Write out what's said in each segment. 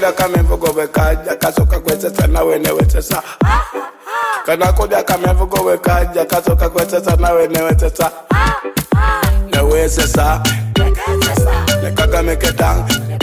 kodya kamevu gobe kaja kasoka kwetesa nawe newetesa kana kodya kamevu gobe kaja kasoka kwetesa nawe newetesa newetesa nekagameketang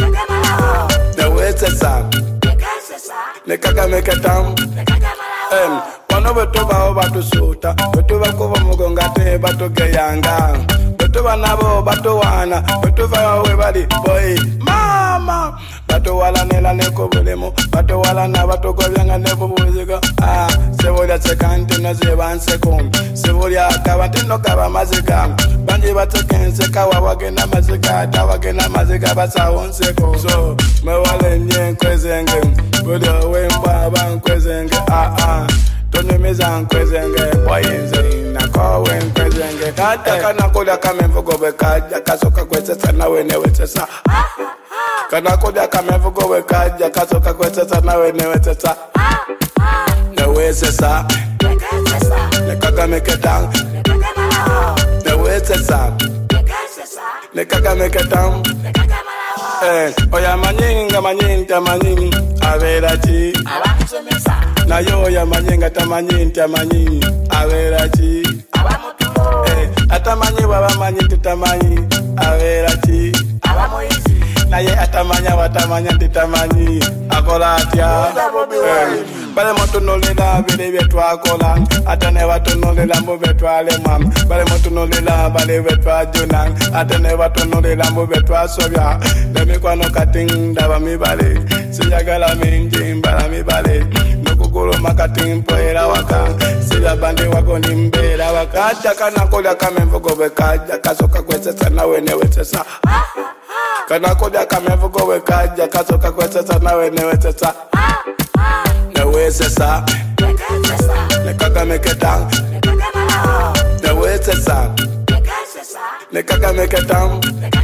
newetesa nekagameketang Wano beto bao batu suta beto bakuva mugonga te batu geyanga beto banabo batu wana beto bawe bali boy mama batu wala nela neko bulemo batu wala na batu gobyanga nebo buziga sevolia sekante no zeban sekon sevolia kabante no kaba maziga banje batakense kawa wagena maziga tawagena maziga basa onseko so me wale nyen kwezenge bodi wemba ban kwezenge Tony mizan kwezenge boyinze na kowen kwezenge kata kana kodya kamevu gobe kaja kasoka kwetesa nawe newetesa kana kodya kamevu gobe kaja kasoka kwetesa nawe newetesa newetesa nekagameketang newetesa nekagameketang oya manyinga manyinta manyin averachi na yo ya manyinga tamanyin averachi atamanyi baba manyi tamanyi averachi na ye atamanya watamanya tamanyi akola atya bale moto no lela bele betwa kola atane watu no lela mbo betwa le mam bale moto no lela bale betwa jonan atane watu no lela mbo betwa sobya demi kwano kating daba mi bale sijagala mingi mbala mi bale nokugolo makating poera waka sija bande wako ni mbela waka ataka na kola kamevu gobe kaja kasoka kwetesa nawe newetesa kana kodya kamevu gobe kaja kasoka kwetesa nawe newetesa newetesa nekagameketang newetesa nekagameketang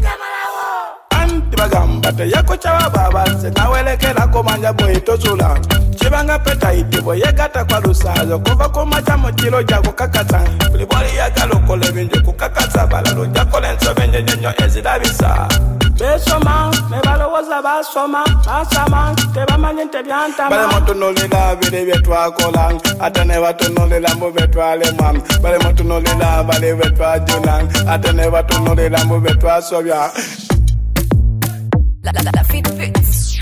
bagamba yako chawa baba se nawelekera komanja boito zula chibanga peta itibo yegata kwa lusazo kova komacha mochilo jako kakata buliboli yakaloko lebenje kukakata balalo jako lenso benje nyenyo ezidabisa besoma mebalo waza basoma basama tebamanye tebyanta bale moto no lela bele betwa kolang atane watu no lela mbo betwa le mam bale moto no lela bale betwa jonan atane watu no lela mbo betwa sobya La fit bits.